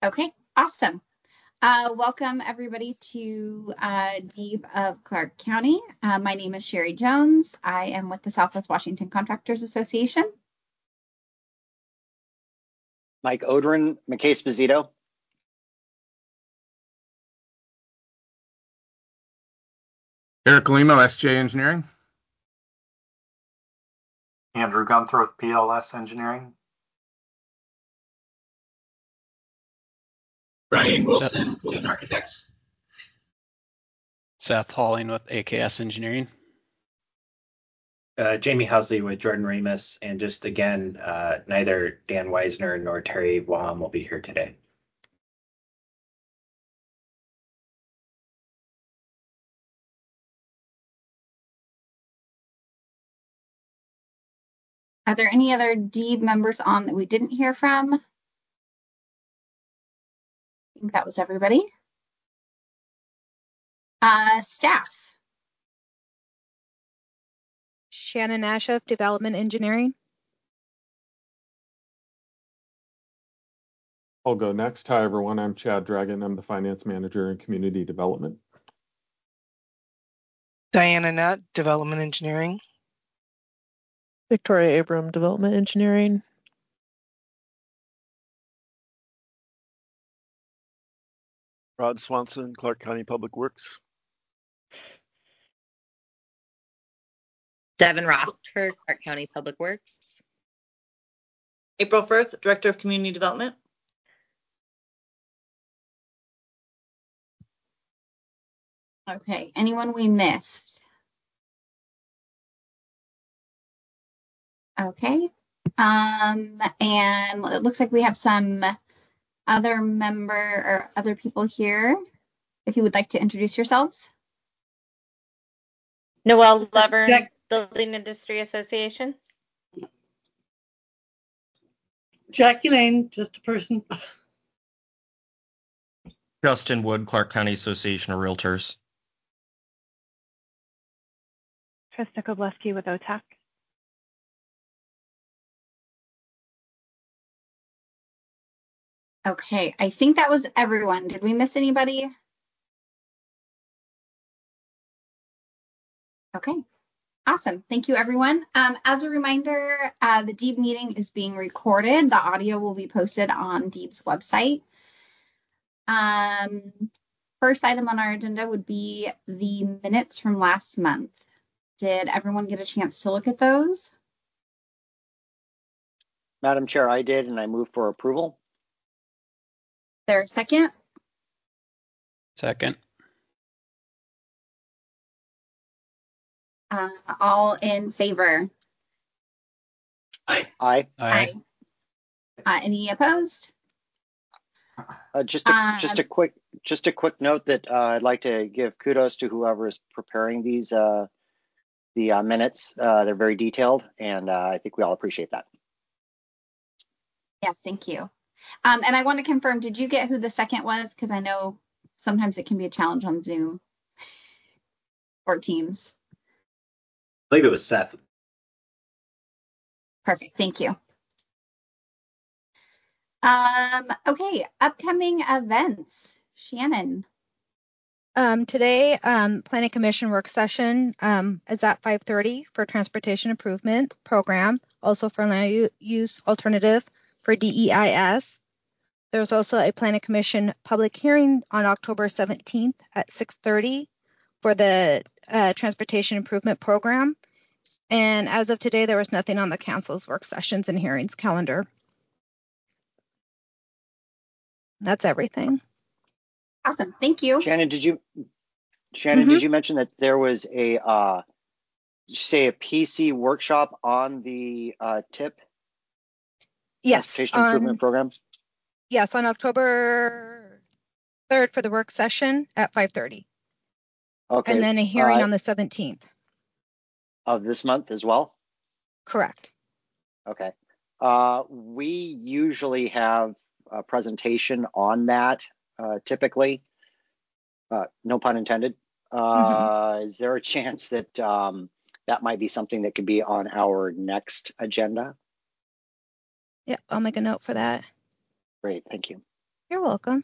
Okay, awesome. Welcome everybody to DEEB of Clark County. My name is Sherry Jones. I am with the Southwest Washington Contractors Association. Mike Odrin, McKay Esposito. Eric Limo, SJ Engineering. Andrew Gunthroth, PLS Engineering. Brian Wilson, Wilson Architects. Seth Halling with AKS Engineering. Jamie Housley with Jordan Remus, and just again, neither Dan Weisner nor Terry Wong will be here today. Are there any other DEEB members on that we didn't hear from? I think that was everybody. Staff. Shannon Ashoff, Development Engineering. I'll go next. Hi, everyone. I'm Chad Dragon. I'm the Finance Manager in Community Development. Diana Nutt, Development Engineering. Victoria Abram, Development Engineering. Rod Swanson, Clark County Public Works. Devin Rossford, Clark County Public Works. April Firth, Director of Community Development. Okay, anyone we missed? Okay, and it looks like we have some other member or other people here. If you would like to introduce yourselves. Noelle Levern, Building Industry Association. Jackie Lane, just a person. Justin Wood, Clark County Association of Realtors. Trista Kobleski with OTAC. Okay, I think that was everyone. Did we miss anybody? Okay, awesome. Thank you, everyone. As a reminder, the DEEB meeting is being recorded. The audio will be posted on DEEB's website. First item on our agenda would be the minutes from last month. Did everyone get a chance to look at those? Madam Chair, I did, and I move for approval. Is there a second? Second. All in favor? Aye. Aye. Any opposed? Just a quick note that I'd like to give kudos to whoever is preparing these the minutes. They're very detailed, and I think we all appreciate that. Yes, thank you. And I want to confirm, did you get who the second was? Because I know sometimes it can be a challenge on Zoom or Teams. I believe it was Seth. Perfect, thank you. Okay, upcoming events. Shannon. Today, Planning Commission work session is at 5:30 for Transportation Improvement Program, also for land use alternative for DEIS. There's also a Planning Commission public hearing on October 17th at 6:30 for the Transportation Improvement Program. And as of today, there was nothing on the council's work sessions and hearings calendar. That's everything. Awesome, thank you. Shannon, did you mention that there was a PC workshop on the TIP? Yes. Transportation Improvement Program? Yes, on October 3rd for the work session at 5:30. Okay. And then a hearing on the 17th. Of this month as well? Correct. Okay. We usually have a presentation on that, typically. No pun intended. Is there a chance that that might be something that could be on our next agenda? Yeah, I'll make a note for that. Great, thank you. You're welcome.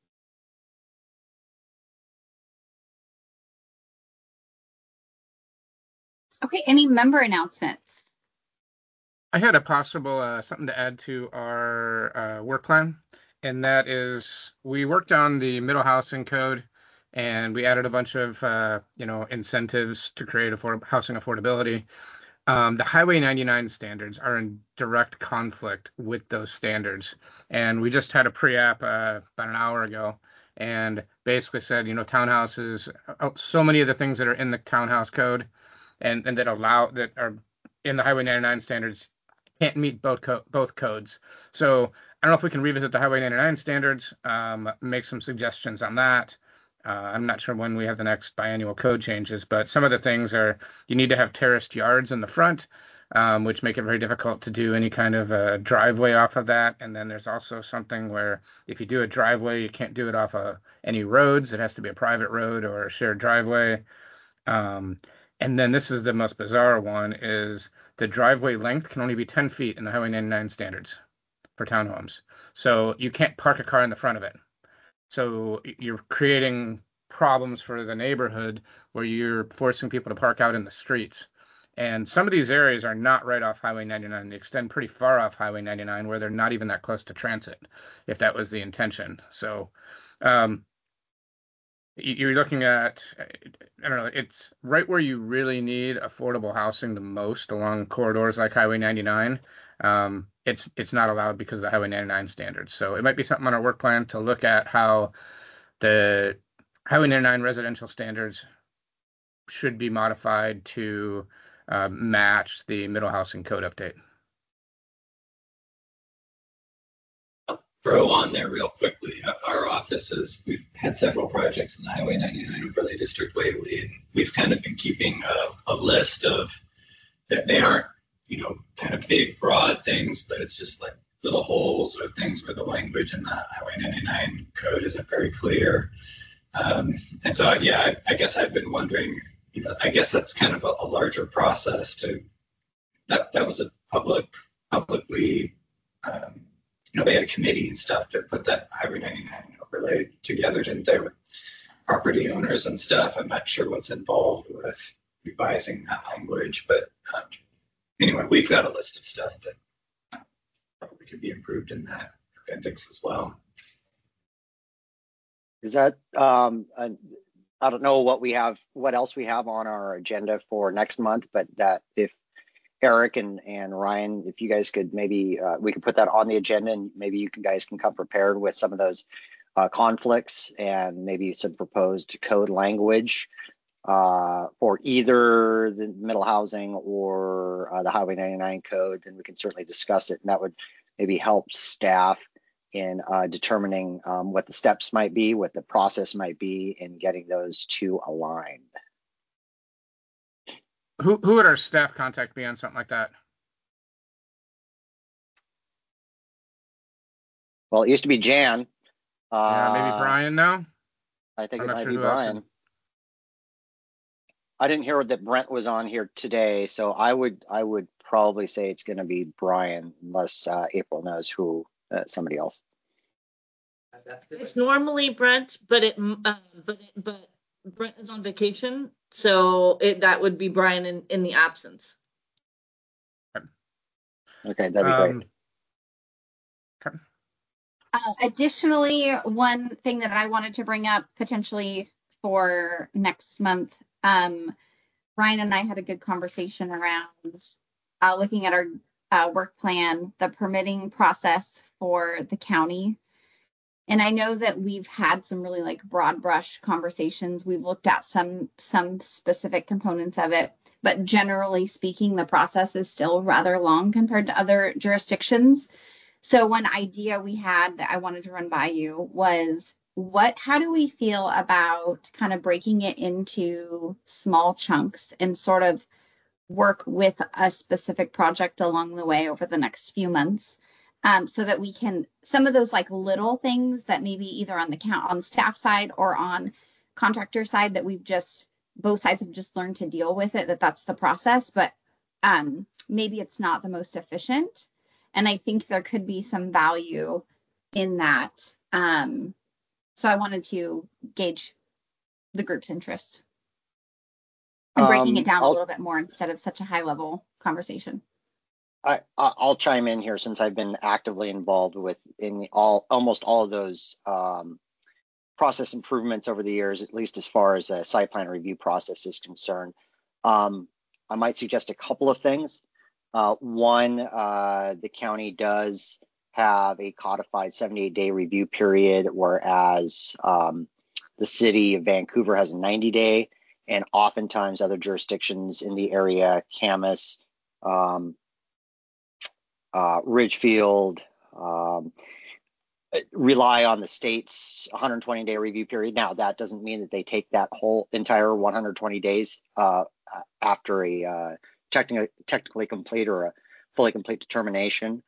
Okay, any member announcements? I had a possible something to add to our work plan, and that is we worked on the middle housing code, and we added a bunch of incentives to create housing affordability. The Highway 99 standards are in direct conflict with those standards, and we just had a pre-app about an hour ago, and basically said, townhouses, so many of the things that are in the townhouse code and that are in the Highway 99 standards can't meet both codes. So I don't know if we can revisit the Highway 99 standards, make some suggestions on that. I'm not sure when we have the next biannual code changes, but some of the things are you need to have terraced yards in the front, which make it very difficult to do any kind of driveway off of that. And then there's also something where if you do a driveway, you can't do it off of any roads. It has to be a private road or a shared driveway. And then this is the most bizarre one, is the driveway length can only be 10 feet in the Highway 99 standards for townhomes. So you can't park a car in the front of it. So you're creating problems for the neighborhood where you're forcing people to park out in the streets. And some of these areas are not right off Highway 99. They extend pretty far off Highway 99 where they're not even that close to transit, if that was the intention. So you're looking at, I don't know, it's right where you really need affordable housing the most along corridors like Highway 99. It's not allowed because of the Highway 99 standards. So it might be something on our work plan to look at how the Highway 99 residential standards should be modified to match the middle housing code update. Throw on there real quickly. Our offices, we've had several projects in the Highway 99 overlay district lately, and we've kind of been keeping a list of that. They aren't, kind of big, broad things, but it's just like little holes or things where the language in the Highway 99 code isn't very clear. And so, yeah, I guess I've been wondering, I guess that's kind of a larger process that was a publicly, they had a committee and stuff to put that Highway 99 overlay together, didn't they, with property owners and stuff. I'm not sure what's involved with revising that language, but anyway, we've got a list of stuff that probably could be improved in that appendix as well. Is that, I don't know what else we have on our agenda for next month, but that if Eric and Ryan, if you guys could maybe, we could put that on the agenda and maybe you guys can come prepared with some of those conflicts and maybe some proposed code language for either the middle housing or the Highway 99 code, then we can certainly discuss it. And that would maybe help staff in determining what the steps might be, what the process might be in getting those two aligned. Who would our staff contact be on something like that? Well, it used to be Jan. Yeah, maybe Brian now? I think it might be Brian. I didn't hear that Brent was on here today, so I would probably say it's going to be Brian, unless April knows who, somebody else. It's normally Brent, but Brent is on vacation, so that would be Brian in the absence. Okay, that'd be great. Okay. Additionally, one thing that I wanted to bring up potentially for next month, Ryan and I had a good conversation around looking at our work plan, the permitting process for the county. And I know that we've had some really broad brush conversations. We've looked at some specific components of it, but generally speaking, the process is still rather long compared to other jurisdictions. So one idea we had that I wanted to run by you was how do we feel about kind of breaking it into small chunks and sort of work with a specific project along the way over the next few months? So that we can, some of those little things that maybe either on staff side or on contractor side that both sides have just learned to deal with it, that's the process, but maybe it's not the most efficient. And I think there could be some value in that. So I wanted to gauge the group's interest and breaking it down a little bit more instead of such a high level conversation. I'll chime in here since I've been actively involved in almost all of those process improvements over the years, at least as far as a site plan review process is concerned. I might suggest a couple of things. One, the county does have a codified 78-day review period, whereas the city of Vancouver has a 90-day, and oftentimes other jurisdictions in the area, Camas, Ridgefield, rely on the state's 120-day review period. Now, that doesn't mean that they take that whole entire 120 days after a technically complete or a fully complete determination.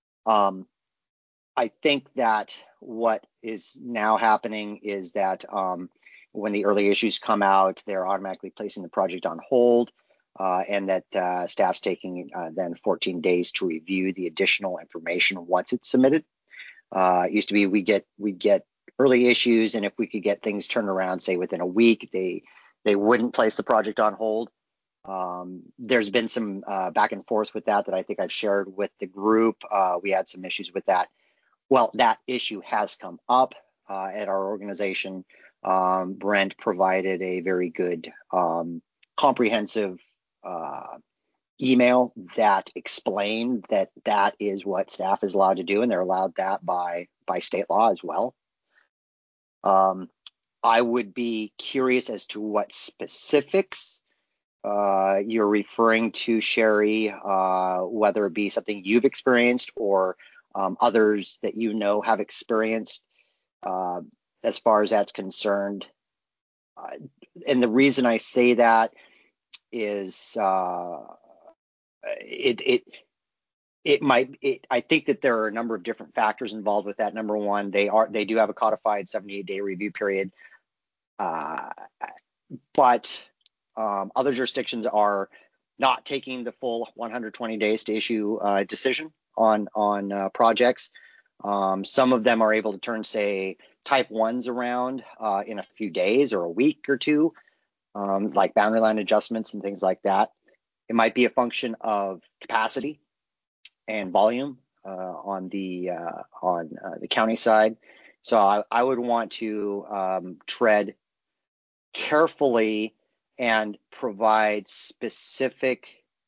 I think that what is now happening is that when the early issues come out, they're automatically placing the project on hold, and that staff's taking then 14 days to review the additional information once it's submitted. It used to be we get early issues, and if we could get things turned around, say within a week, they wouldn't place the project on hold. There's been some back and forth with that I think I've shared with the group. We had some issues with that. Well, that issue has come up at our organization. Brent provided a very good comprehensive email that explained that is what staff is allowed to do, and they're allowed that by state law as well. I would be curious as to what specifics you're referring to, Sherry, whether it be something you've experienced or others that you know have experienced as far as that's concerned. And the reason I say that is I think that there are a number of different factors involved with that. Number one, they do have a codified 78-day review period, but other jurisdictions are not taking the full 120 days to issue a decision on projects. Some of them are able to turn, say, type 1s around in a few days or a week or two, like boundary line adjustments and things like that. It might be a function of capacity and volume on the county side. So I would want to tread carefully and provide specific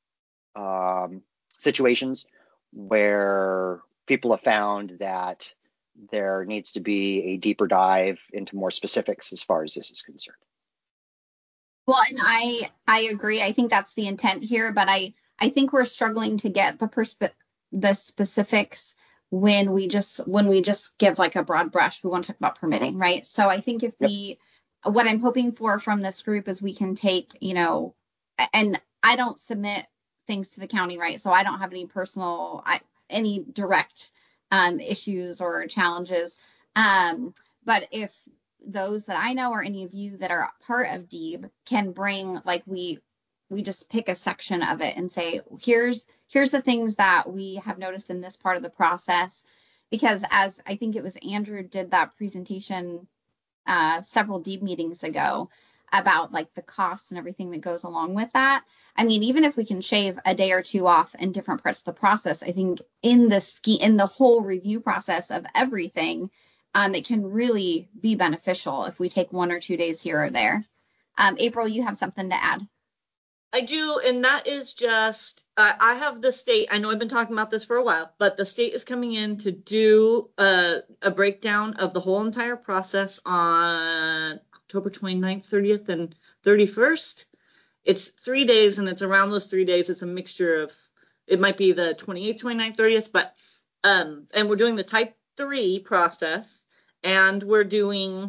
situations where people have found that there needs to be a deeper dive into more specifics as far as this is concerned. Well, and I agree. I think that's the intent here, but I think we're struggling to get the specifics when we just give like a broad brush. We want to talk about permitting, right? So I think what I'm hoping for from this group is we can take, and I don't submit things to the county, right? So I don't have any direct issues or challenges. But if those that I know or any of you that are part of DEEB can bring, like we just pick a section of it and say, here's the things that we have noticed in this part of the process. Because as I think it was Andrew did that presentation several DEEB meetings ago about like the costs and everything that goes along with that. I mean, even if we can shave a day or two off in different parts of the process, I think in the whole review process of everything, it can really be beneficial if we take 1 or 2 days here or there. April, you have something to add? I do, and that is just, I have the state, I know I've been talking about this for a while, but the state is coming in to do a breakdown of the whole entire process on October 29th, 30th, and 31st. It's 3 days, and it's around those 3 days. It's a mixture of, it might be the 28th, 29th, 30th, but, and we're doing the type 3 process, and we're doing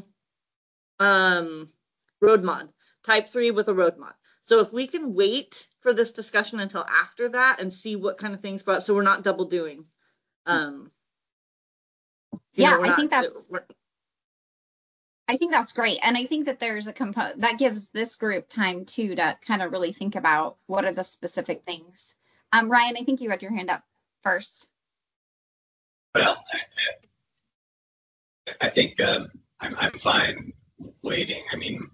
road mod, type 3 with a road mod. So if we can wait for this discussion until after that and see what kind of things brought up, so we're not double doing. I think that's great. And I think that there's a component that gives this group time too to kind of really think about what are the specific things. Ryan, I think you had your hand up first. Well, I think I'm fine waiting. I mean,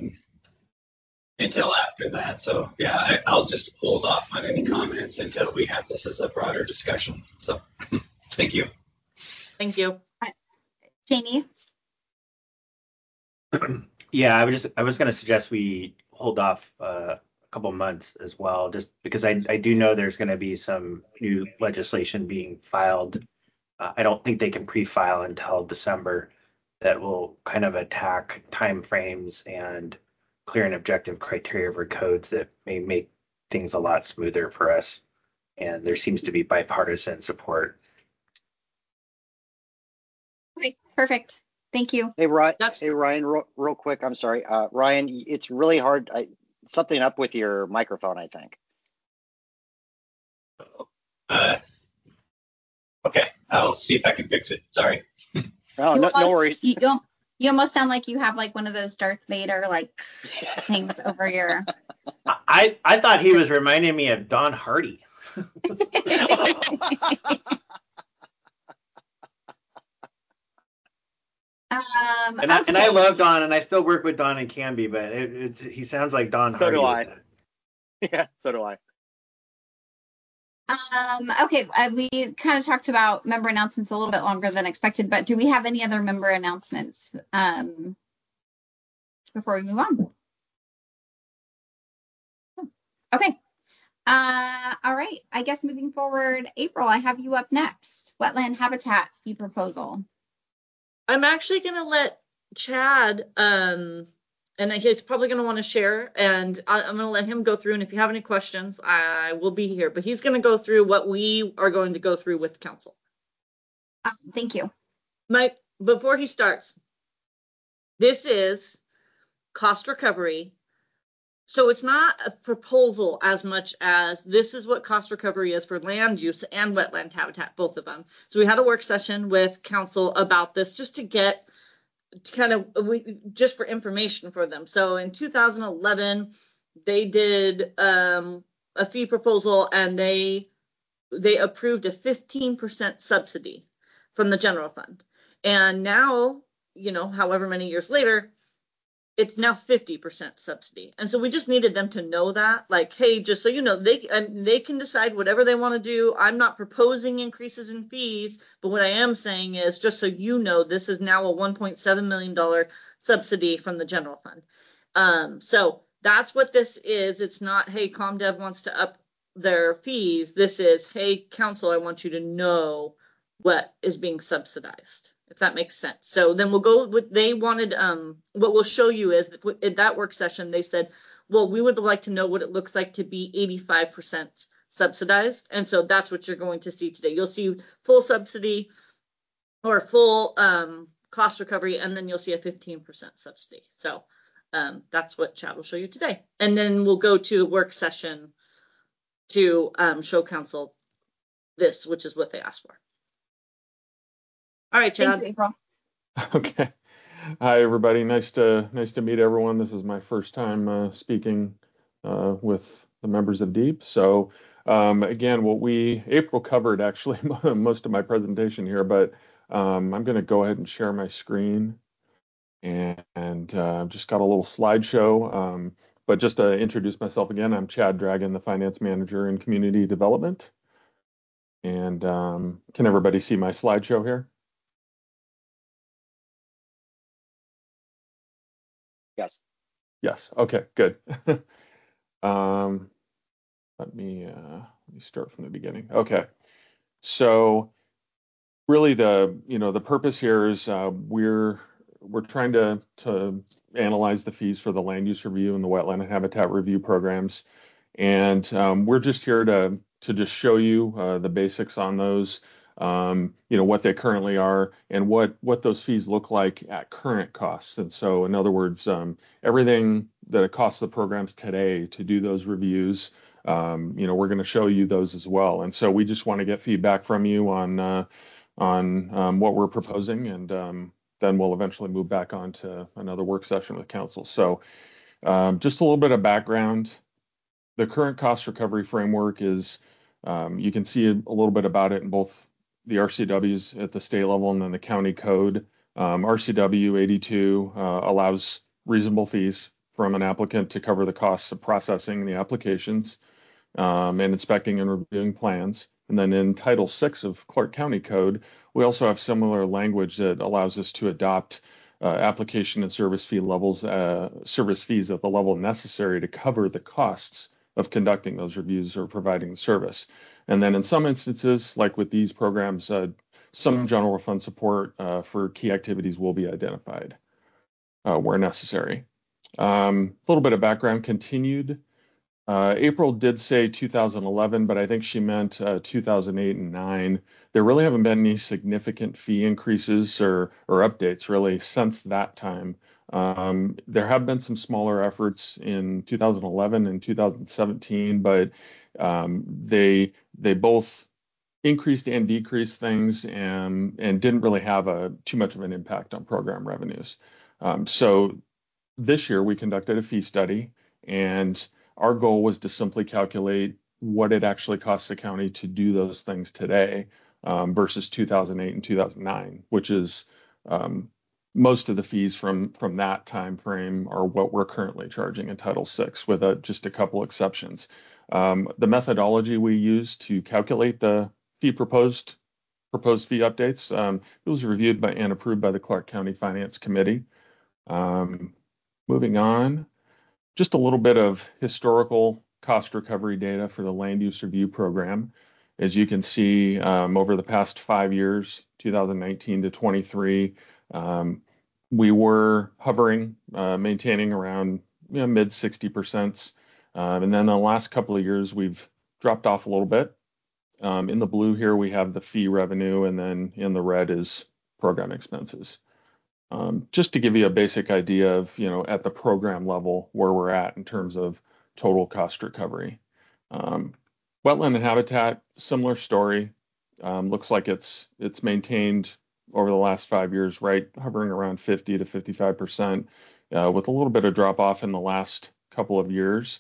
until after that. So yeah, I'll just hold off on any comments until we have this as a broader discussion. So thank you. Thank you. Jamie? Yeah, I was going to suggest we hold off a couple months as well, just because I do know there's going to be some new legislation being filed. I don't think they can pre-file until December that will kind of attack timeframes and clear and objective criteria for codes that may make things a lot smoother for us. And there seems to be bipartisan support. Okay, perfect. Thank you. Hey, Ryan, real quick. I'm sorry. Ryan, it's really hard. Something up with your microphone, I think. Okay, I'll see if I can fix it. Sorry. No worries. You almost sound like you have like one of those Darth Vader like things over your. I thought he was reminding me of Don Hardy. And I love Don, and I still work with Don and Canby, but he sounds like Don Hardy. So do I. Yeah, so do I. Okay, we kind of talked about member announcements a little bit longer than expected, but do we have any other member announcements before we move on? Okay. All right. I guess moving forward, April, I have you up next. Wetland habitat fee proposal. I'm actually going to let Chad, and he's probably going to want to share, and I'm going to let him go through, and if you have any questions, I will be here, but he's going to go through what we are going to go through with council. Awesome. Thank you. Mike, before he starts, this is cost recovery. So it's not a proposal as much as this is what cost recovery is for land use and wetland habitat, both of them. So we had a work session with council about this just to get just for information for them. So in 2011, they did a fee proposal and they approved a 15% subsidy from the general fund. And now, however many years later, it's now 50% subsidy. And so we just needed them to know that, like, hey, just so you know, they can decide whatever they want to do. I'm not proposing increases in fees, but what I am saying is, just so you know, this is now a $1.7 million subsidy from the general fund. So that's what this is. It's not, hey, ComDev wants to up their fees. This is, hey, council, I want you to know what is being subsidized, if that makes sense. So then we'll go with, they wanted, what we'll show you is that at that work session, they said, well, we would like to know what it looks like to be 85% subsidized. And so that's what you're going to see today. You'll see full subsidy or full cost recovery, and then you'll see a 15% subsidy. So that's what Chad will show you today. And then we'll go to a work session to show council this, which is what they asked for. All right, Chad. Thanks, April. Okay. Hi, everybody. Nice to meet everyone. This is my first time speaking with the members of DEEP. So again, April covered actually most of my presentation here, but I'm going to go ahead and share my screen, and just got a little slideshow. But just to introduce myself again, I'm Chad Dragon, the Finance Manager in Community Development. And can everybody see my slideshow here? Yes. Yes. Okay, good. Let me start from the beginning. Okay. So really the purpose here is we're trying to analyze the fees for the land use review and the wetland and habitat review programs. And we're just here to just show you the basics on those, what they currently are and what those fees look like at current costs. And so, in other words, everything that it costs the programs today to do those reviews, we're going to show you those as well. And so we just want to get feedback from you on what we're proposing, and then we'll eventually move back on to another work session with council. So just a little bit of background. The current cost recovery framework is, you can see a little bit about it in both the RCWs at the state level and then the county code. RCW 82 allows reasonable fees from an applicant to cover the costs of processing the applications and inspecting and reviewing plans. And then in Title VI of Clark County Code, we also have similar language that allows us to adopt application and service fees at the level necessary to cover the costs of conducting those reviews or providing the service. And then in some instances, like with these programs, some general fund support for key activities will be identified where necessary. A little bit of background continued. April did say 2011, but I think she meant 2008 and 9. There really haven't been any significant fee increases or updates really since that time. There have been some smaller efforts in 2011 and 2017, but they both increased and decreased things and didn't really have too much of an impact on program revenues. So this year we conducted a fee study, and our goal was to simply calculate what it actually costs the county to do those things today versus 2008 and 2009, which is most of the fees from that time frame are what we're currently charging in Title VI, with just a couple exceptions. The methodology we use to calculate the proposed fee updates, it was reviewed by and approved by the Clark County Finance Committee. Moving on, just a little bit of historical cost recovery data for the land use review program. As you can see, over the past 5 years, 2019 to 23, we were hovering, maintaining around mid 60%. And then the last couple of years, we've dropped off a little bit. In the blue here, we have the fee revenue, and then in the red is program expenses. Just to give you a basic idea of, at the program level where we're at in terms of total cost recovery. Wetland and habitat, similar story. Looks like it's maintained over the last 5 years, right, hovering around 50 to 55%, with a little bit of drop off in the last couple of years.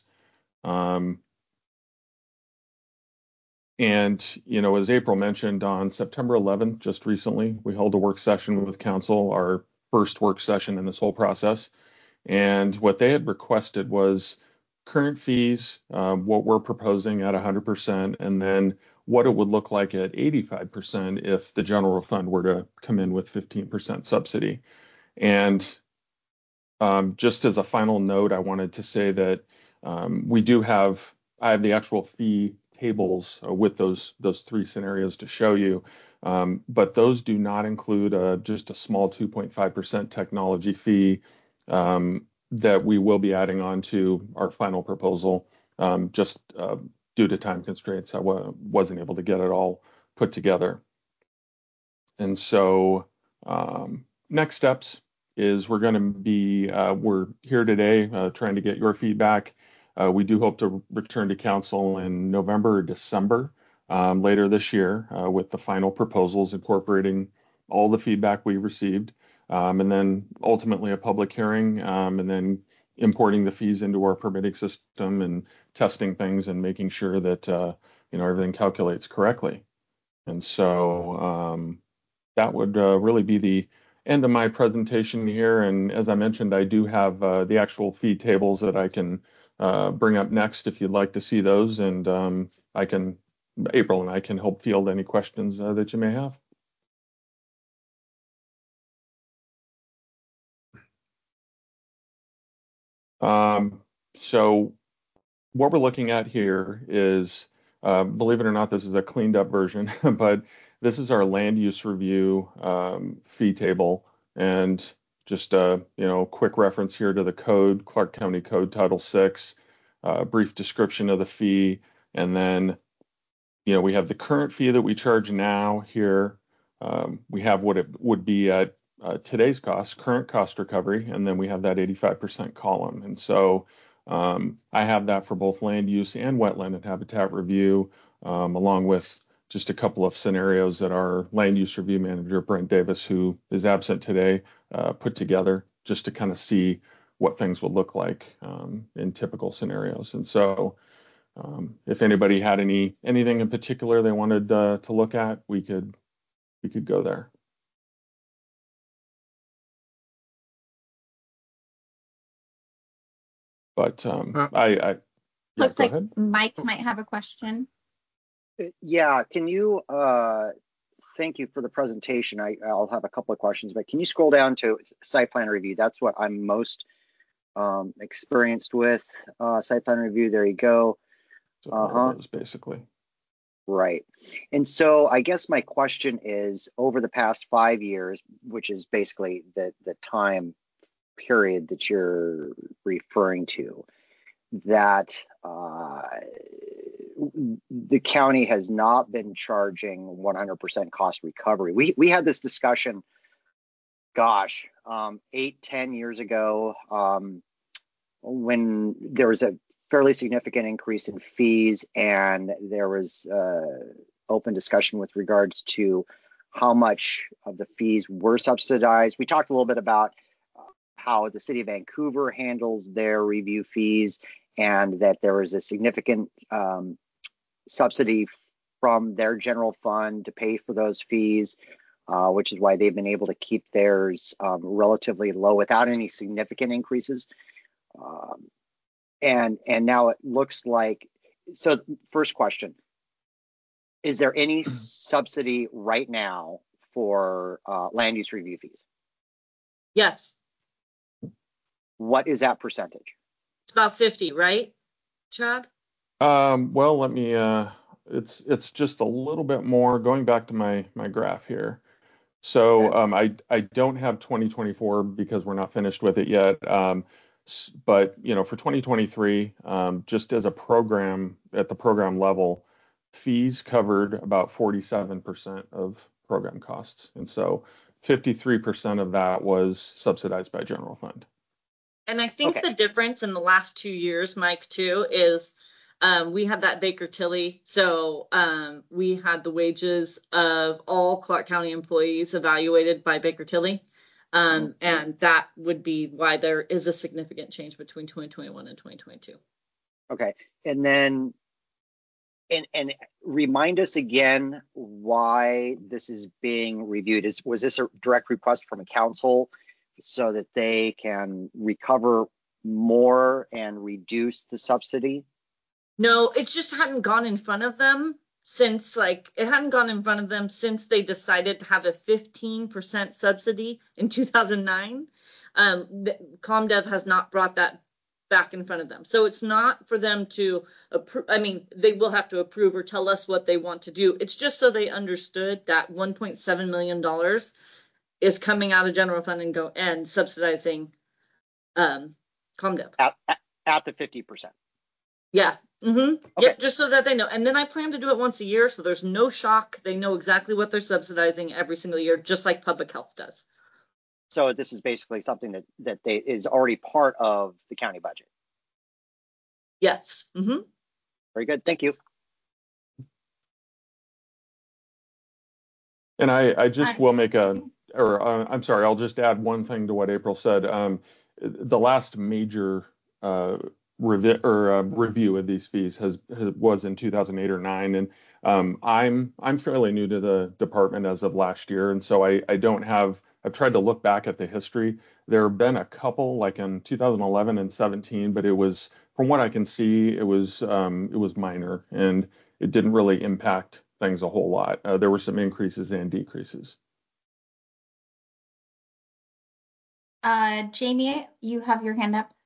And, as April mentioned, on September 11th, just recently, we held a work session with council, our first work session in this whole process. And what they had requested was current fees, what we're proposing at 100%, and then what it would look like at 85% if the general fund were to come in with 15% subsidy. And just as a final note, I wanted to say that I have the actual fee tables with those 3 scenarios to show you, but those do not include just a small 2.5% technology fee that we will be adding on to our final proposal, just due to time constraints. I wasn't able to get it all put together. And so next steps is we're here today trying to get your feedback. We do hope to return to council in November or December later this year with the final proposals incorporating all the feedback we received, and then ultimately a public hearing, and then importing the fees into our permitting system and testing things and making sure that everything calculates correctly. And so that would really be the end of my presentation here. And as I mentioned, I do have the actual fee tables that I can bring up next if you'd like to see those, and April and I can help field any questions that you may have. So what we're looking at here is, believe it or not, this is a cleaned up version, but this is our land use review fee table, and just a quick reference here to the code, Clark County Code Title VI, brief description of the fee, and then we have the current fee that we charge now here. We have what it would be at today's cost, current cost recovery, and then we have that 85% column. And so I have that for both land use and wetland and habitat review, along with just a couple of scenarios that our land use review manager, Brent Davis, who is absent today, put together just to kind of see what things would look like in typical scenarios. And so if anybody had anything in particular they wanted to look at, we could go there. But yeah, Looks go like ahead. Mike might have a question. Yeah, can you, thank you for the presentation. I'll have a couple of questions, but can you scroll down to site plan review? That's what I'm most experienced with. Site plan review, there you go. So all those basically. Right. And so I guess my question is, over the past 5 years, which is basically the time period that you're referring to, that the county has not been charging 100% cost recovery. We had this discussion, gosh, 8-10 years ago, when there was a fairly significant increase in fees, and there was open discussion with regards to how much of the fees were subsidized. We talked a little bit about how the city of Vancouver handles their review fees, and that there was a significant subsidy from their general fund to pay for those fees, which is why they've been able to keep theirs relatively low without any significant increases. And now it looks like, so first question, is there any subsidy right now for land use review fees? Yes. What is that percentage? It's about 50, right, Chad? Well, let me, it's just a little bit more, going back to my graph here. So I don't have 2024 because we're not finished with it yet. But for 2023, just as a program, at the program level, fees covered about 47% of program costs, and so 53% of that was subsidized by general fund. And I think the difference in the last 2 years, Mike, too, is we had that Baker Tilly. So we had the wages of all Clark County employees evaluated by Baker Tilly. And that would be why there is a significant change between 2021 and 2022. Okay. And then, and remind us again why this is being reviewed. Was this a direct request from a council so that they can recover more and reduce the subsidy? No, it just hadn't gone in front of them since they decided to have a 15% subsidy in 2009. ComDev has not brought that back in front of them. So it's not for them to approve. I mean, they will have to approve or tell us what they want to do. It's just so they understood that $1.7 million is coming out of general fund and subsidizing ComDev. At the 50%. Yeah. Mm-hmm. Okay. Yep. Just so that they know. And then I plan to do it once a year, so there's no shock. They know exactly what they're subsidizing every single year, just like public health does. So this is basically something that is already part of the county budget. Yes. Mm-hmm. Very good. Thank you. And I just will make I'm sorry, I'll just add one thing to what April said. The last major review of these fees was in 2008 or 9, and I'm fairly new to the department as of last year, and so I've tried to look back at the history. There have been a couple, like in 2011 and 17, but it was, from what I can see, it was minor, and it didn't really impact things a whole lot. There were some increases and decreases. Jamie, you have your hand up.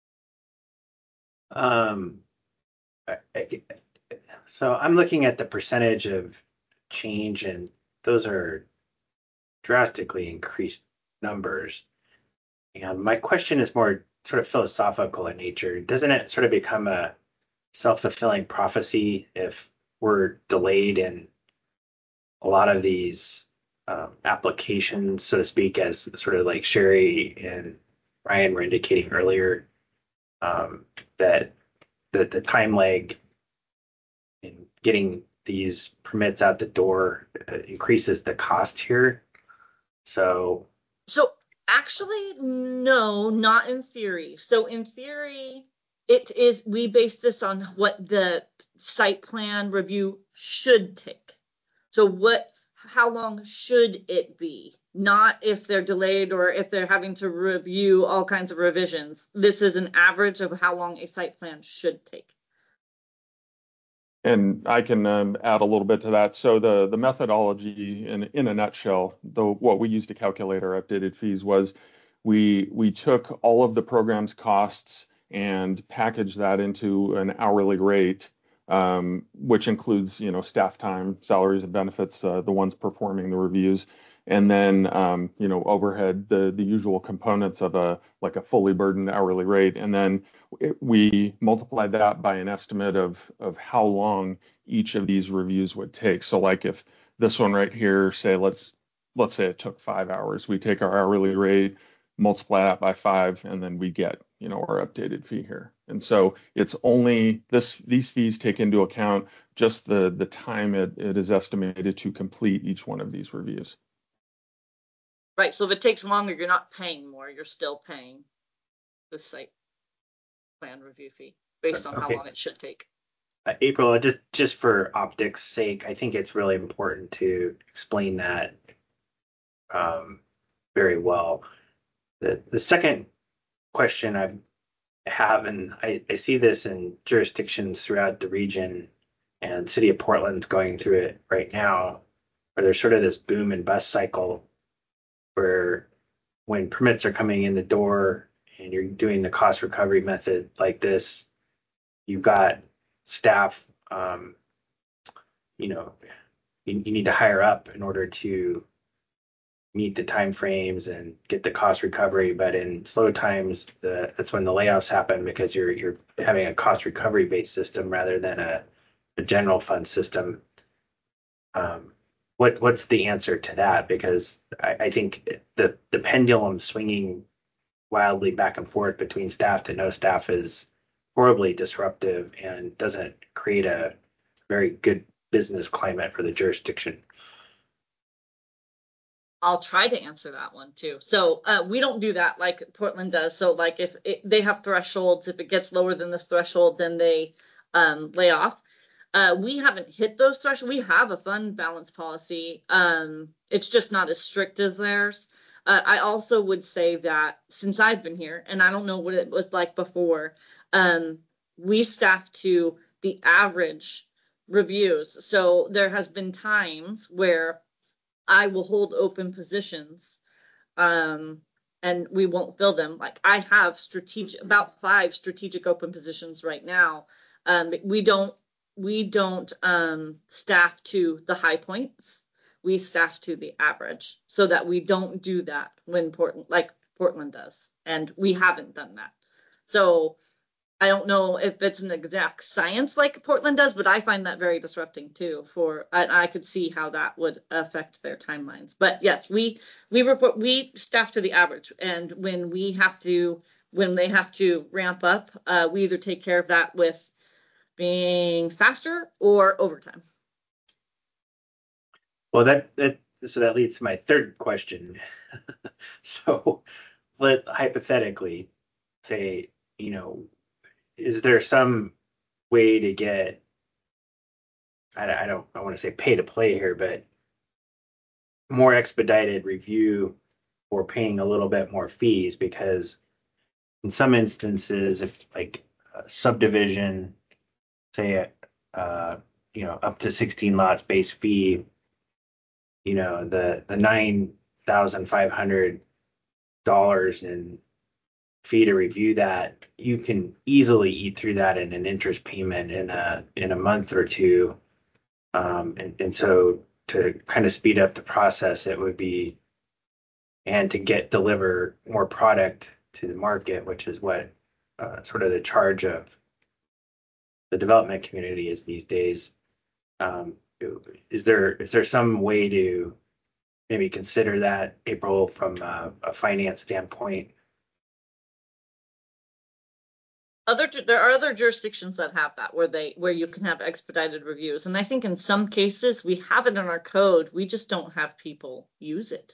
So I'm looking at the percentage of change, and those are drastically increased numbers. And my question is more sort of philosophical in nature. Doesn't it sort of become a self-fulfilling prophecy if we're delayed in a lot of these applications, so to speak, as sort of like Sherry and Ryan were indicating earlier, that the time lag in getting these permits out the door increases the cost here? So actually, no, not in theory. So in theory, we base this on what the site plan review should take. So how long should it be? Not if they're delayed or if they're having to review all kinds of revisions. This is an average of how long a site plan should take. And I can add a little bit to that. So the methodology in a nutshell, what we used to calculate our updated fees was we took all of the program's costs and packaged that into an hourly rate, which includes, staff time, salaries and benefits, the ones performing the reviews, and then, overhead, the usual components of a fully burdened hourly rate. And then we multiplied that by an estimate of how long each of these reviews would take. So like if this one right here, let's say it took 5 hours, we take our hourly rate, multiply that by 5, and then we get, our updated fee here. And so it's only these fees take into account just the time it is estimated to complete each one of these reviews. Right. So if it takes longer, you're not paying more. You're still paying the site plan review fee based on how long it should take. April, just for optics' sake, I think it's really important to explain that very well. The second question I have, and I see this in jurisdictions throughout the region, and City of Portland's going through it right now, where there's sort of this boom and bust cycle where when permits are coming in the door and you're doing the cost recovery method like this, you've got staff, you need to hire up in order to meet the time frames and get the cost recovery. But in slow times, that's when the layoffs happen because you're having a cost recovery based system rather than a general fund system. What's the answer to that? Because I think the pendulum swinging wildly back and forth between staff to no staff is horribly disruptive and doesn't create a very good business climate for the jurisdiction. I'll try to answer that one too. So we don't do that like Portland does. So like if they have thresholds, if it gets lower than this threshold, then they lay off. We haven't hit those thresholds. We have a fund balance policy. It's just not as strict as theirs. I also would say that since I've been here, and I don't know what it was like before, we staff to the average reviews. So there has been times where I will hold open positions and we won't fill them. Like I have about 5 strategic open positions right now. We don't staff to the high points. We staff to the average so that we don't do that when Portland does. And we haven't done that. So I don't know if it's an exact science like Portland does, but I find that very disrupting too. I could see how that would affect their timelines. But yes, we staff to the average, and when they have to ramp up, we either take care of that with being faster or overtime. Well, so that leads to my third question. So, hypothetically say, is there some way to get, I want to say pay to play here, but more expedited review or paying a little bit more fees? Because in some instances, if like a subdivision, say, up to 16 lots base fee, the $9,500 in fee to review that, you can easily eat through that in an interest payment in a month or two. And so to kind of speed up the process, it would be, and to deliver more product to the market, which is what sort of the charge of the development community is these days. Is there some way to maybe consider that, April, from a finance standpoint? There are other jurisdictions that have that where you can have expedited reviews, and I think in some cases we have it in our code. We just don't have people use it,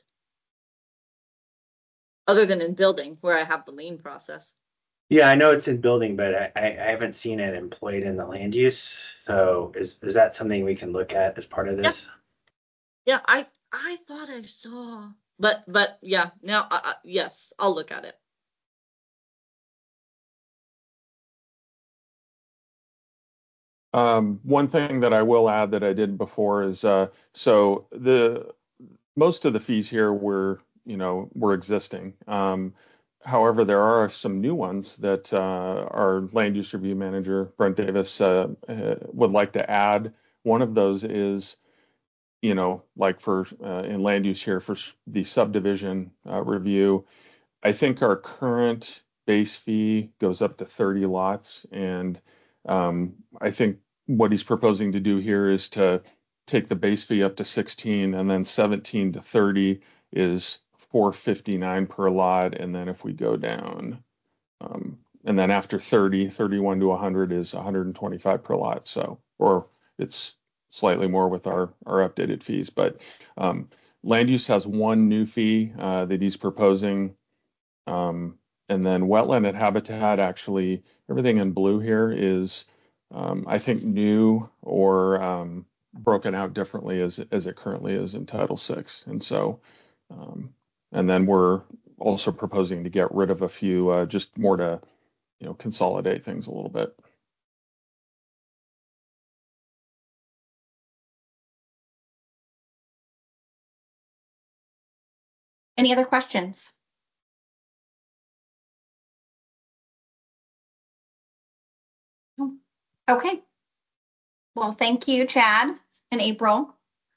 other than in building where I have the lien process. Yeah, I know it's in building, but I haven't seen it employed in the land use. So is that something we can look at as part of this? Yeah, I thought I saw, but yeah, now yes, I'll look at it. One thing that I will add that I did before is so the most of the fees here were existing. However, there are some new ones that our land use review manager, Brent Davis, would like to add. One of those is, like for in land use here for the subdivision review, I think our current base fee goes up to 30 lots, and I think what he's proposing to do here is to take the base fee up to 16, and then 17 to 30 is 459 per lot, and then if we go down, and then after 30, 31 to 100 is 125 per lot. So, or it's slightly more with our updated fees, but land use has one new fee that he's proposing. And then wetland and habitat, actually, everything in blue here is, I think, new or broken out differently as it currently is in Title VI. And so, and then we're also proposing to get rid of a few, just more to, consolidate things a little bit. Any other questions? Okay. Well, thank you, Chad and April.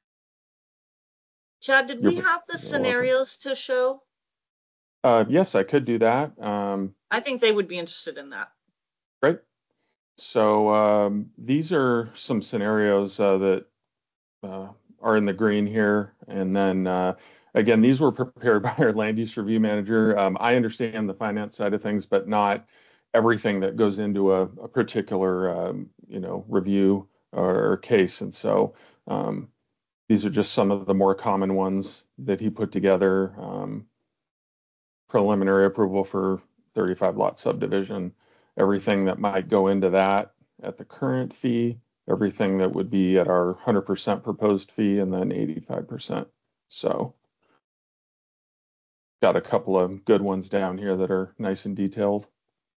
Chad, did we have the scenarios to show? Yes, I could do that. I think they would be interested in that. Great. So these are some scenarios that are in the green here. And then again, these were prepared by our land use review manager. I understand the finance side of things, but not everything that goes into a particular review or case. And so these are just some of the more common ones that he put together. Preliminary approval for 35 lot subdivision, everything that might go into that at the current fee, everything that would be at our 100% proposed fee, and then 85%. So got a couple of good ones down here that are nice and detailed.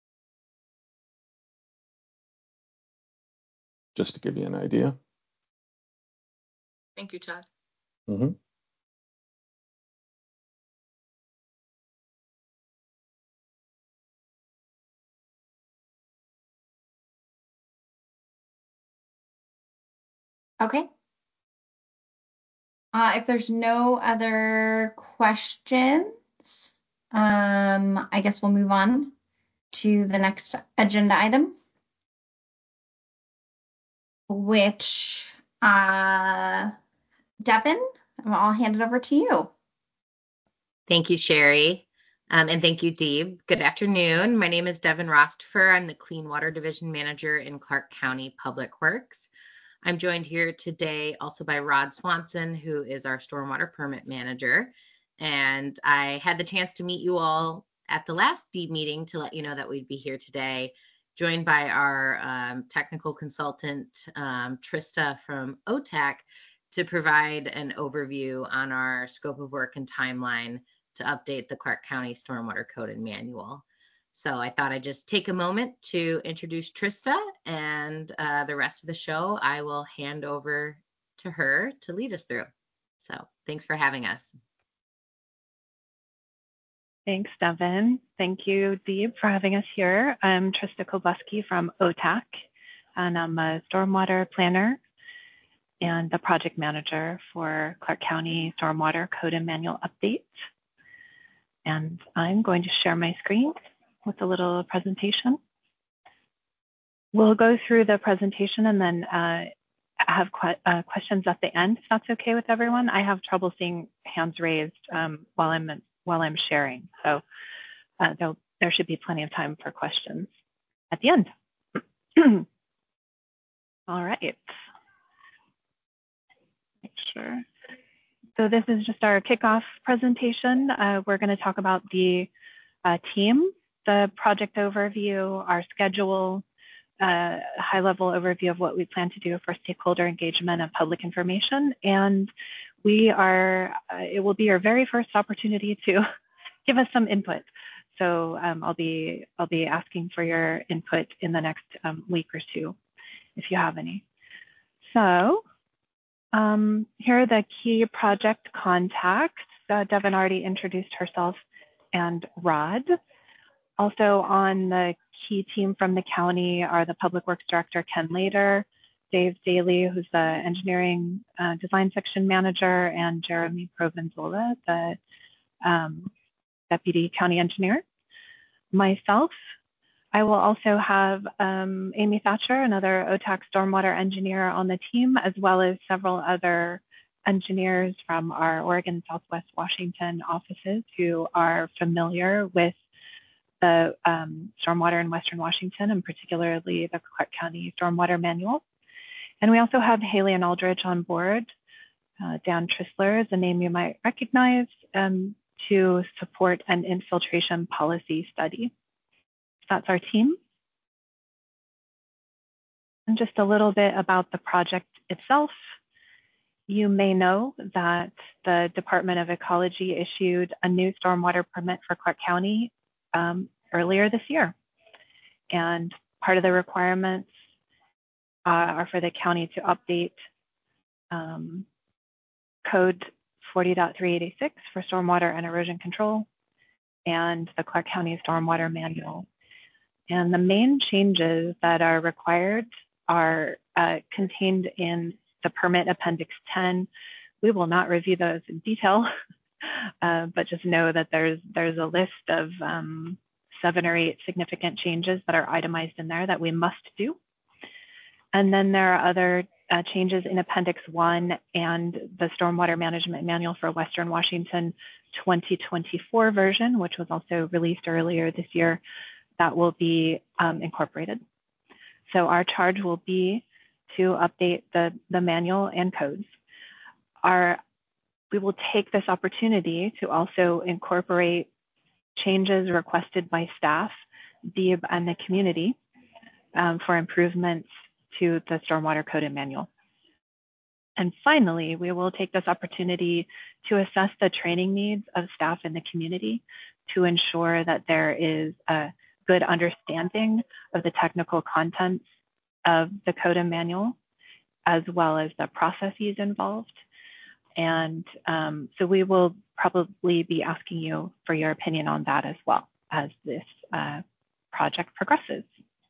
Just to give you an idea. Thank you, Chad. Mm-hmm. Okay. If there's no other questions, I guess we'll move on to the next agenda item, which, Devin, I'll hand it over to you. Thank you, Sherry. And thank you, Deeb. Good afternoon. My name is Devin Rostfer. I'm the Clean Water Division Manager in Clark County Public Works. I'm joined here today also by Rod Swanson, who is our Stormwater Permit Manager. And I had the chance to meet you all at the last Deeb meeting to let you know that we'd be here today, joined by our technical consultant, Trista from OTAC, to provide an overview on our scope of work and timeline to update the Clark County Stormwater Code and Manual. So I thought I'd just take a moment to introduce Trista, and the rest of the show I will hand over to her to lead us through. So thanks for having us. Thanks, Devin. Thank you, Deeb, for having us here. I'm Trista Kobleski from OTAC, and I'm a stormwater planner and the project manager for Clark County Stormwater Code and Manual Update. And I'm going to share my screen with a little presentation. We'll go through the presentation and then have questions at the end, if that's okay with everyone. I have trouble seeing hands raised while I'm sharing, so there should be plenty of time for questions at the end. All right. Make sure. So this is just our kickoff presentation. We're going to talk about the team, the project overview, our schedule, high-level overview of what we plan to do for stakeholder engagement and public information. And it will be your very first opportunity to give us some input. So I'll be asking for your input in the next week or two, if you have any. So here are the key project contacts. Devin already introduced herself and Rod. Also on the key team from the county are the Public Works Director, Ken Lader, Dave Daly, who's the Engineering Design Section Manager, and Jeremy Provenziola, the Deputy County Engineer. Myself, I will also have Amy Thatcher, another OTAC Stormwater Engineer on the team, as well as several other engineers from our Oregon Southwest Washington offices who are familiar with the stormwater in Western Washington, and particularly the Clark County Stormwater Manual. And we also have Haley and Aldridge on board. Dan Trissler is a name you might recognize, to support an infiltration policy study. That's our team. And just a little bit about the project itself. You may know that the Department of Ecology issued a new stormwater permit for Clark County earlier this year. And part of the requirements are for the county to update Code 40.386 for stormwater and erosion control and the Clark County Stormwater Manual. And the main changes that are required are contained in the permit Appendix 10. We will not review those in detail, but just know that there's a list of 7 or 8 significant changes that are itemized in there that we must do. And then there are other changes in Appendix 1 and the Stormwater Management Manual for Western Washington 2024 version, which was also released earlier this year, that will be incorporated. So our charge will be to update the manual and codes. We will take this opportunity to also incorporate changes requested by staff, DEEB, and the community for improvements to the Stormwater Code and Manual. And finally, we will take this opportunity to assess the training needs of staff in the community to ensure that there is a good understanding of the technical contents of the Code and Manual, as well as the processes involved. And so we will probably be asking you for your opinion on that as well as this project progresses.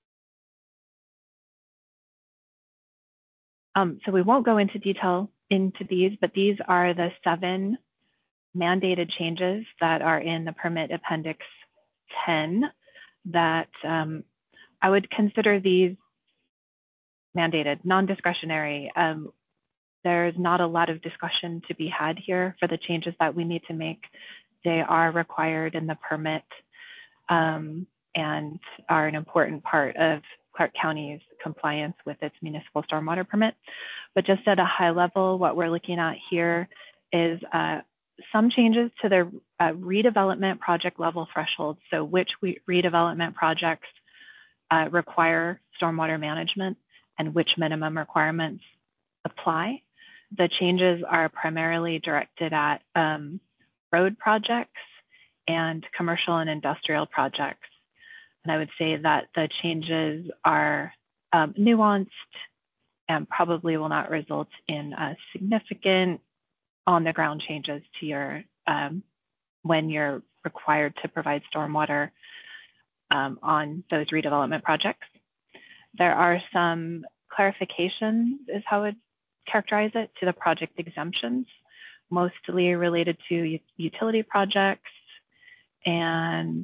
So we won't go into detail into these, but these are the 7 mandated changes that are in the permit Appendix 10 that I would consider these mandated, non-discretionary. There's not a lot of discussion to be had here for the changes that we need to make. They are required in the permit and are an important part of Clark County's compliance with its municipal stormwater permit. But just at a high level, what we're looking at here is some changes to the redevelopment project level thresholds. So which redevelopment projects require stormwater management and which minimum requirements apply. The changes are primarily directed at road projects and commercial and industrial projects. And I would say that the changes are nuanced and probably will not result in significant on-the-ground changes to your when you're required to provide stormwater on those redevelopment projects. There are some clarifications, is how I would characterize it, to the project exemptions, mostly related to utility projects and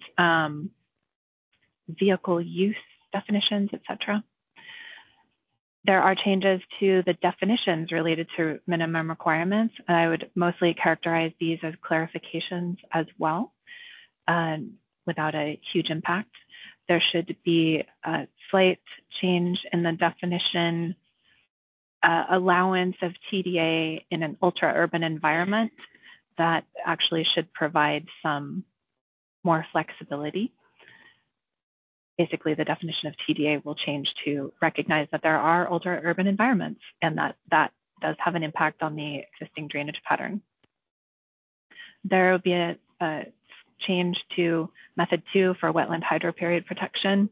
vehicle use definitions, etc. There are changes to the definitions related to minimum requirements, and I would mostly characterize these as clarifications as well, without a huge impact. There should be a slight change in the definition allowance of TDA in an ultra-urban environment that actually should provide some more flexibility. Basically, the definition of TDA will change to recognize that there are ultra-urban environments and that does have an impact on the existing drainage pattern. There will be a change to method 2 for wetland hydro period protection.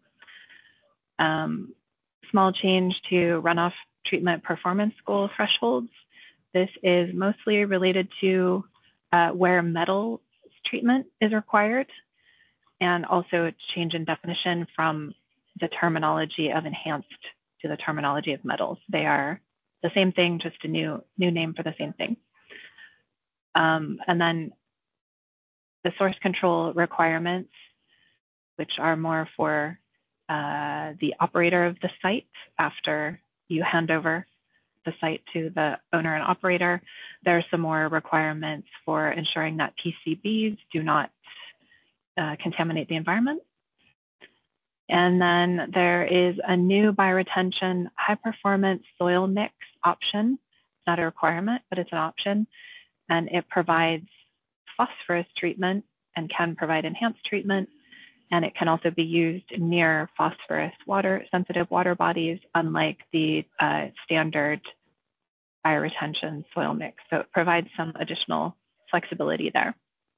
Small change to runoff treatment performance goal thresholds. This is mostly related to where metal treatment is required, and also a change in definition from the terminology of enhanced to the terminology of metals. They are the same thing, just a new name for the same thing. And then the source control requirements, which are more for the operator of the site after you hand over the site to the owner and operator. There are some more requirements for ensuring that PCBs do not contaminate the environment. And then there is a new bioretention high performance soil mix option. It's not a requirement, but it's an option. And it provides phosphorus treatment and can provide enhanced treatment. And it can also be used near phosphorus sensitive water bodies, unlike the standard bioretention soil mix. So it provides some additional flexibility there.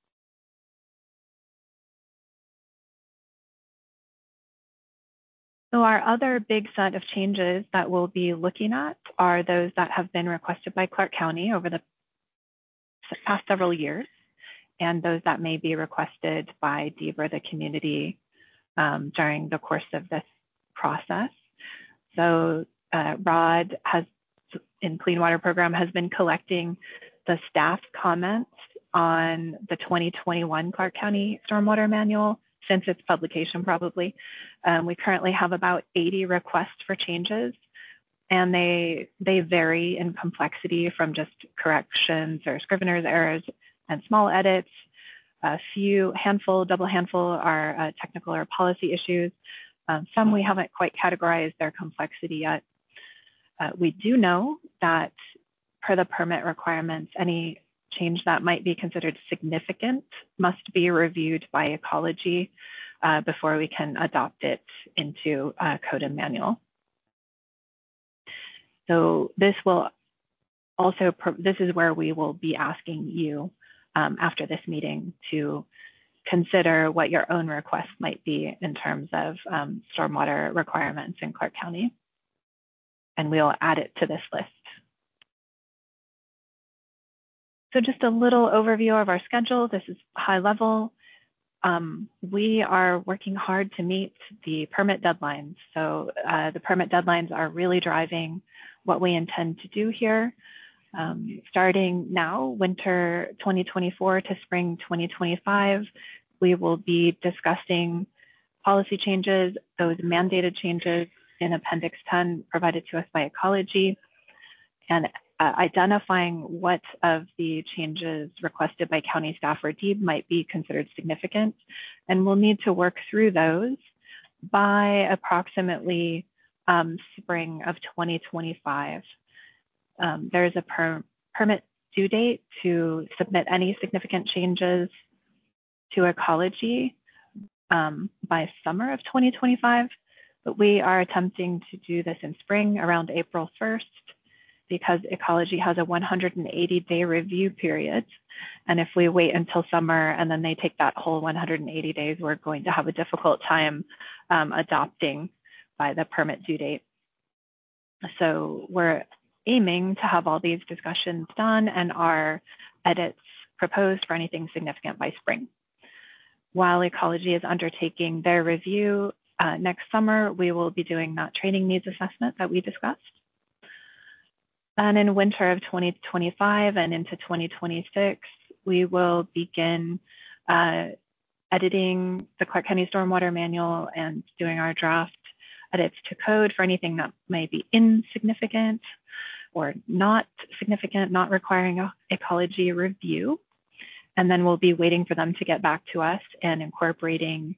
So our other big set of changes that we'll be looking at are those that have been requested by Clark County over the past several years, and those that may be requested by DEEB or the community during the course of this process. So Rod has, in Clean Water Program, has been collecting the staff comments on the 2021 Clark County Stormwater Manual since its publication probably. We currently have about 80 requests for changes, and they vary in complexity from just corrections or scrivener's errors and small edits. A few double handful are technical or policy issues. Some we haven't quite categorized their complexity yet. We do know that per the permit requirements, any change that might be considered significant must be reviewed by ecology before we can adopt it into code and manual. So this will also, this is where we will be asking you after this meeting to consider what your own requests might be in terms of stormwater requirements in Clark County. And we'll add it to this list. So just a little overview of our schedule. This is high level. We are working hard to meet the permit deadlines. So the permit deadlines are really driving what we intend to do here. Starting now, winter 2024 to spring 2025, we will be discussing policy changes, those mandated changes in Appendix 10 provided to us by ecology, and identifying what of the changes requested by county staff or DEEB might be considered significant. And we'll need to work through those by approximately spring of 2025. There's a permit due date to submit any significant changes to ecology by summer of 2025, but we are attempting to do this in spring around April 1st because ecology has a 180-day review period. And if we wait until summer and then they take that whole 180 days, we're going to have a difficult time adopting by the permit due date. So we're aiming to have all these discussions done and our edits proposed for anything significant by spring. While ecology is undertaking their review next summer, we will be doing that training needs assessment that we discussed. And in winter of 2025 and into 2026, we will begin editing the Clark County Stormwater Manual and doing our draft edits to code for anything that may be insignificant or not significant, not requiring an ecology review. And then we'll be waiting for them to get back to us and incorporating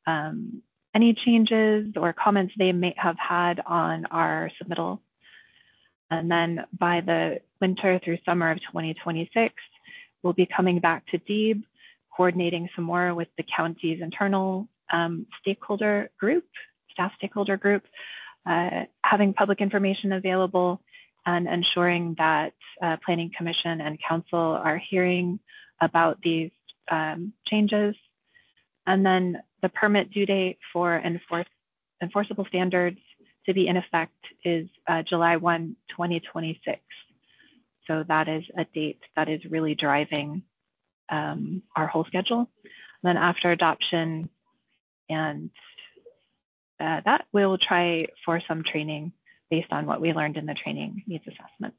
any changes or comments they may have had on our submittal. And then by the winter through summer of 2026, we'll be coming back to DEEB, coordinating some more with the county's internal stakeholder group, staff stakeholder group, having public information available, and ensuring that Planning Commission and Council are hearing about these changes. And then the permit due date for enforceable standards to be in effect is July 1, 2026. So that is a date that is really driving our whole schedule. And then after adoption, and that we'll try for some training based on what we learned in the training needs assessment.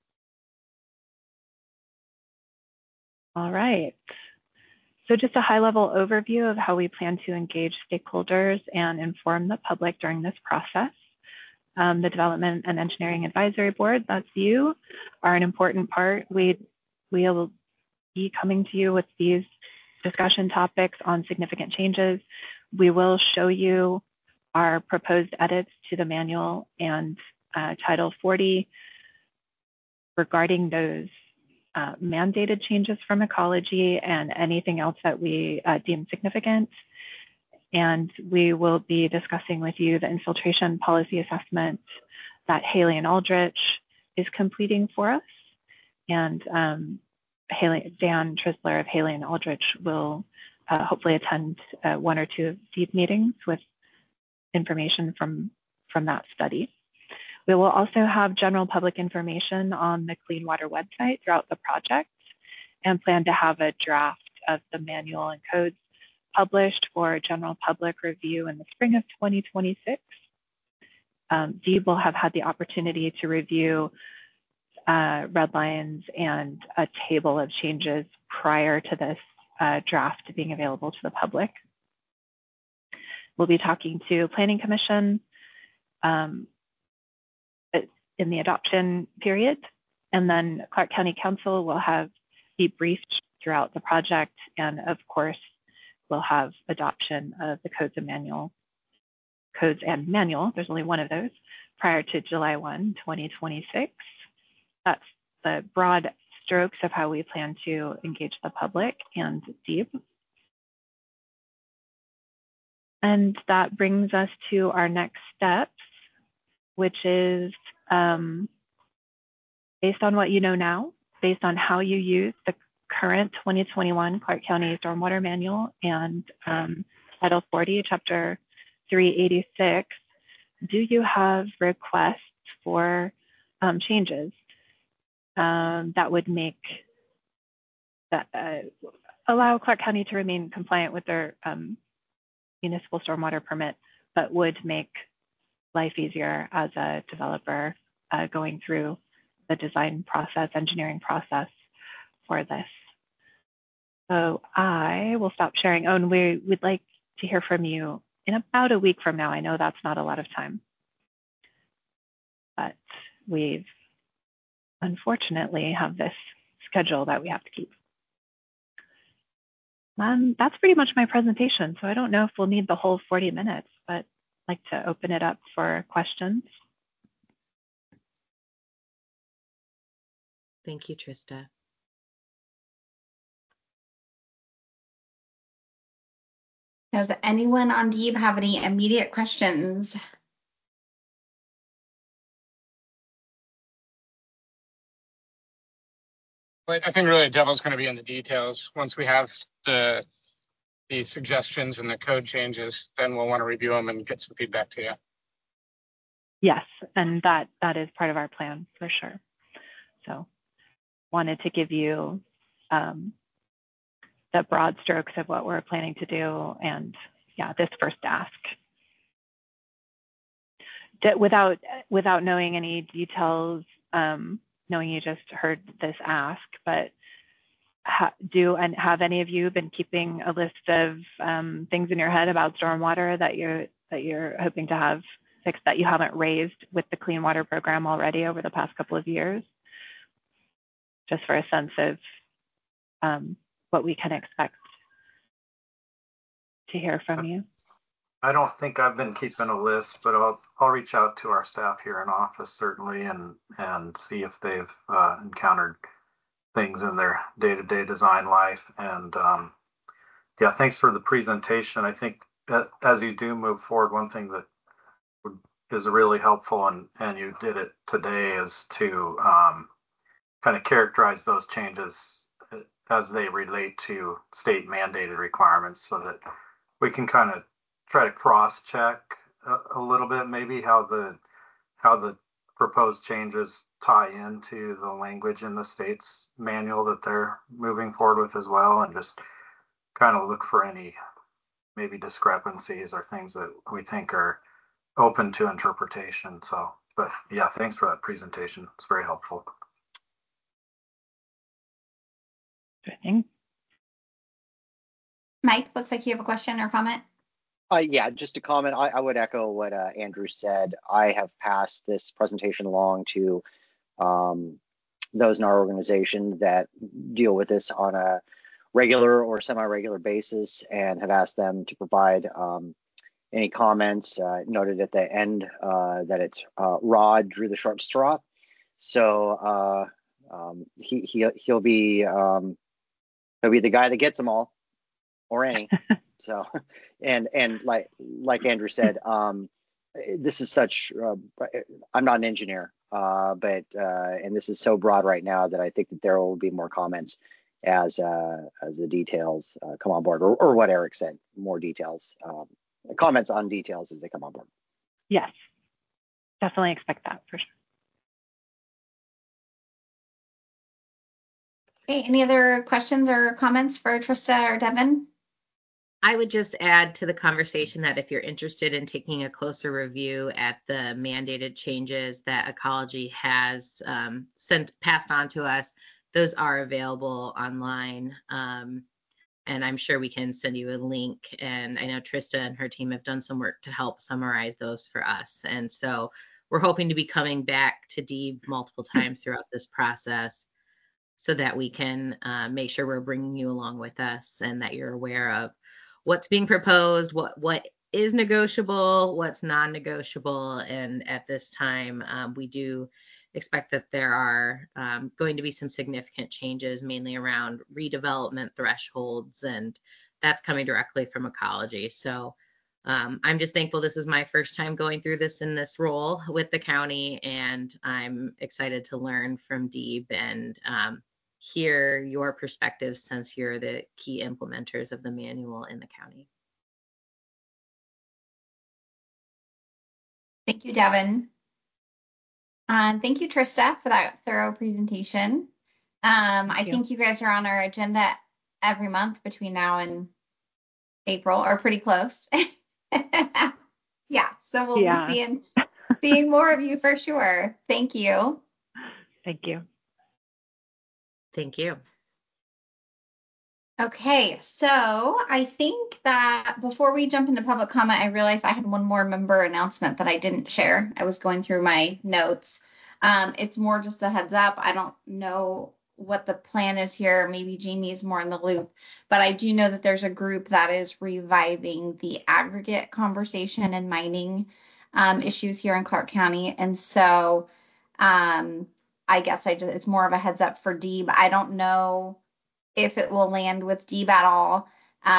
All right. So just a high-level overview of how we plan to engage stakeholders and inform the public during this process. The Development and Engineering Advisory Board, that's you, are an important part. We will be coming to you with these discussion topics on significant changes. We will show you our proposed edits to the manual and Title 40 regarding those mandated changes from ecology and anything else that we deem significant. And we will be discussing with you the infiltration policy assessment that Haley and Aldrich is completing for us. And Dan Trisler of Haley and Aldrich will hopefully attend one or two of these meetings with information from that study. We will also have general public information on the Clean Water website throughout the project and plan to have a draft of the manual and codes published for general public review in the spring of 2026. Deeb will have had the opportunity to review red lines and a table of changes prior to this draft being available to the public. We'll be talking to Planning Commission in the adoption period, and then Clark County Council will have be briefed throughout the project, and of course, we'll have adoption of the codes and manual. There's only one of those prior to July 1, 2026. That's the broad strokes of how we plan to engage the public and Deeb. And that brings us to our next steps, which is based on what you know now, based on how you use the current 2021 Clark County Stormwater Manual and Title 40, Chapter 386, do you have requests for changes that would make allow Clark County to remain compliant with their municipal stormwater permit, but would make life easier as a developer going through the design process, engineering process for this? So I will stop sharing. Oh, and we would like to hear from you in about a week from now. I know that's not a lot of time, but we've unfortunately have this schedule that we have to keep. That's pretty much my presentation. So I don't know if we'll need the whole 40 minutes, but I'd like to open it up for questions. Thank you, Trista. Does anyone on Deeb have any immediate questions? I think really the devil's going to be in the details. Once we have the suggestions and the code changes, then we'll want to review them and get some feedback to you. Yes, and that is part of our plan for sure. So wanted to give you the broad strokes of what we're planning to do, and yeah, this first ask. Without knowing any details, knowing you just heard this ask, but have any of you been keeping a list of things in your head about stormwater that you're hoping to have fixed that you haven't raised with the Clean Water Program already over the past couple of years? Just for a sense of what we can expect to hear from you. I don't think I've been keeping a list, but I'll reach out to our staff here in office certainly and see if they've encountered things in their day-to-day design life. And yeah, thanks for the presentation. I think that as you do move forward, one thing that would is really helpful, and you did it today, is to kind of characterize those changes as they relate to state mandated requirements, so that we can kind of try to cross check a little bit maybe how the proposed changes tie into the language in the state's manual that they're moving forward with as well, and just kind of look for any maybe discrepancies or things that we think are open to interpretation. So, but yeah, thanks for that presentation. It's very helpful. Mike, looks like you have a question or comment. Yeah, just a comment. I would echo what Andrew said. I have passed this presentation along to those in our organization that deal with this on a regular or semi-regular basis, and have asked them to provide any comments. Noted at the end that it's Rod drew the short straw, so he'll be the guy that gets them all, or any. So, and like Andrew said, this is such. I'm not an engineer, but and this is so broad right now that I think that there will be more comments as the details come on board, or what Eric said, more details, comments on details as they come on board. Yes, definitely expect that for sure. Okay, any other questions or comments for Trista or Devin? I would just add to the conversation that if you're interested in taking a closer review at the mandated changes that Ecology has passed on to us, those are available online. And I'm sure we can send you a link. And I know Trista and her team have done some work to help summarize those for us. And so we're hoping to be coming back to DEEB multiple times throughout this process, so that we can make sure we're bringing you along with us, and that you're aware of what's being proposed, what is negotiable, what's non-negotiable. And at this time, we do expect that there are going to be some significant changes, mainly around redevelopment thresholds, and that's coming directly from Ecology. So I'm just thankful this is my first time going through this in this role with the county, and I'm excited to learn from DEEB and hear your perspective, since you're the key implementers of the manual in the county. Thank you, Devin. Thank you, Trista, for that thorough presentation. I think you guys are on our agenda every month between now and April, or pretty close. Yeah, so we'll be seeing more of you for sure. Thank you. Thank you. Thank you. Okay, so I think that before we jump into public comment, I realized I had one more member announcement that I didn't share. I was going through my notes. It's more just a heads up. I don't know what the plan is here. Maybe Jamie's more in the loop, but I do know that there's a group that is reviving the aggregate conversation and mining issues here in Clark County. And so I guess it's more of a heads up for DEEB. I don't know if it will land with DEEB at all.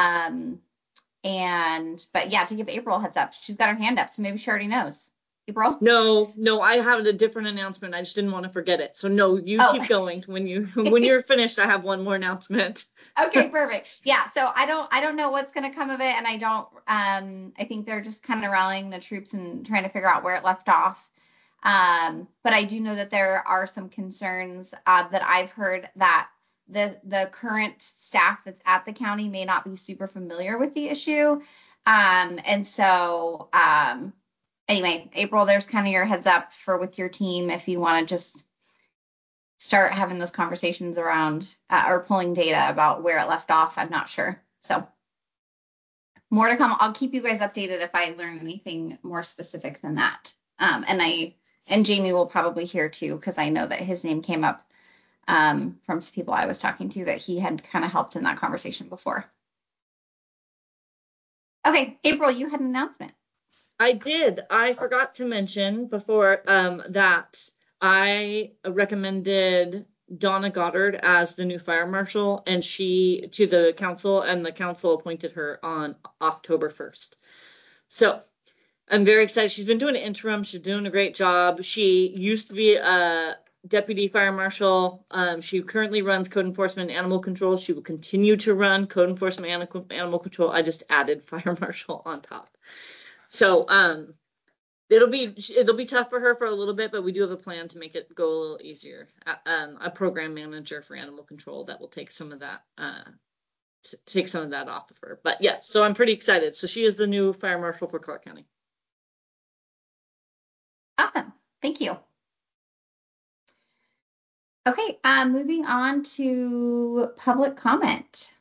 But yeah, to give April a heads up, she's got her hand up, so maybe she already knows. April? No, I have a different announcement. I just didn't want to forget it. So no, you keep going. When you're finished, I have one more announcement. Okay, perfect. Yeah, so I don't know what's going to come of it, and I think they're just kind of rallying the troops and trying to figure out where it left off. But I do know that there are some concerns that I've heard that the current staff that's at the county may not be super familiar with the issue. And so anyway, April, there's kind of your heads up with your team if you want to just start having those conversations around or pulling data about where it left off. I'm not sure. So more to come. I'll keep you guys updated if I learn anything more specific than that. And Jamie will probably hear too, because I know that his name came up from some people I was talking to, that he had kind of helped in that conversation before. Okay, April, you had an announcement. I did. I forgot to mention before that I recommended Donna Goddard as the new fire marshal, and she to the council, and the council appointed her on October 1st. So I'm very excited. She's been doing an interim. She's doing a great job. She used to be a deputy fire marshal. She currently runs code enforcement and animal control. She will continue to run code enforcement and animal control. I just added fire marshal on top. So it'll be tough for her for a little bit, but we do have a plan to make it go a little easier. A program manager for animal control that will take some of that off of her. But yeah, so I'm pretty excited. So she is the new fire marshal for Clark County. Awesome. Thank you. Okay, moving on to public comment.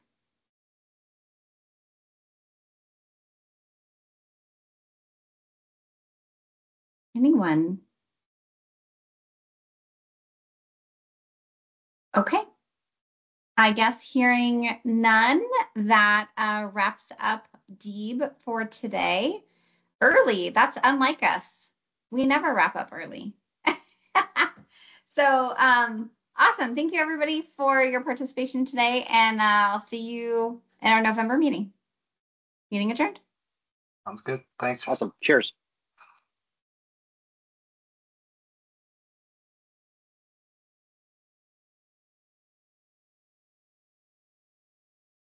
Anyone? Okay. I guess hearing none, that wraps up Deeb for today. Early, that's unlike us. We never wrap up early. So awesome. Thank you, everybody, for your participation today, and I'll see you in our November meeting. Meeting adjourned. Sounds good. Thanks. Awesome. Cheers.